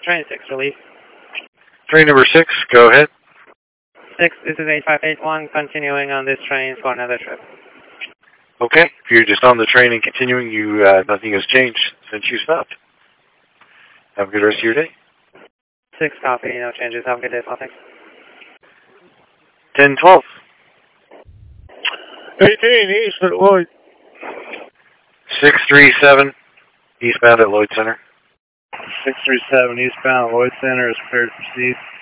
train 6, relief. Train number 6, go ahead. 6, this is 8581, continuing on this train for another trip. Okay, if you're just on the train and continuing, nothing has changed since you stopped. Have a good rest of your day. 6 copy, no changes. Have a good day, thanks. 1012. 18 east at Lloyd. 637, eastbound at Lloyd Center. 637 eastbound at Lloyd Center is cleared to proceed.